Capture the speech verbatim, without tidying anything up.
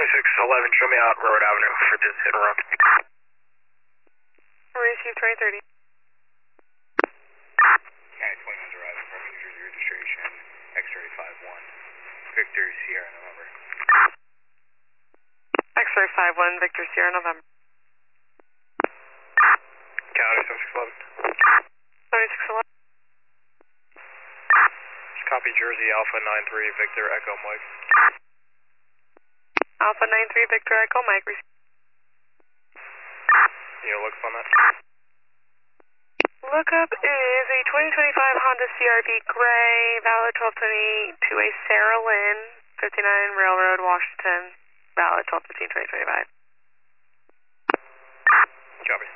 twenty-six eleven, show me out Road Avenue for this hit and run. Receive twenty thirty. County twenty-one's arriving from New Jersey registration, X-ray five one, Victor Sierra November. X-ray five one, Victor Sierra November. County twenty-six eleven. twenty-six eleven. Copy Jersey Alpha nine three, Victor Echo Mike. Alpha nine three, Victor Echo Mike. You know, look on that. Lookup is a twenty twenty-five Honda C R V Gray, valid twelve twenty to a Sarah Lynn, fifty-nine Railroad, Washington, valid twelve fifteen twenty twenty-five. Copy.